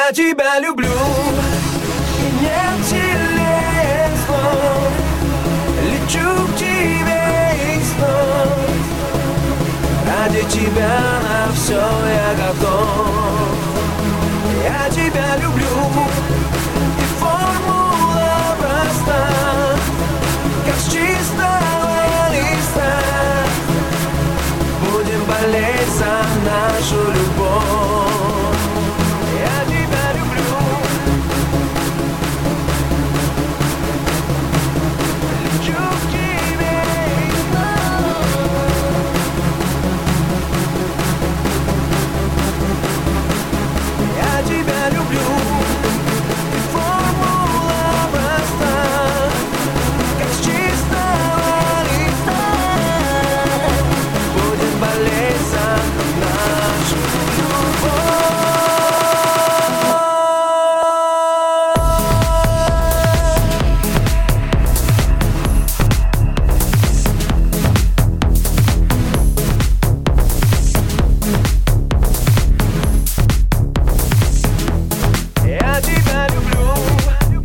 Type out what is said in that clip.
Я тебя люблю, и нет сильнее слов. Лечу к тебе и снова. Ради тебя на все я готов. Я тебя люблю.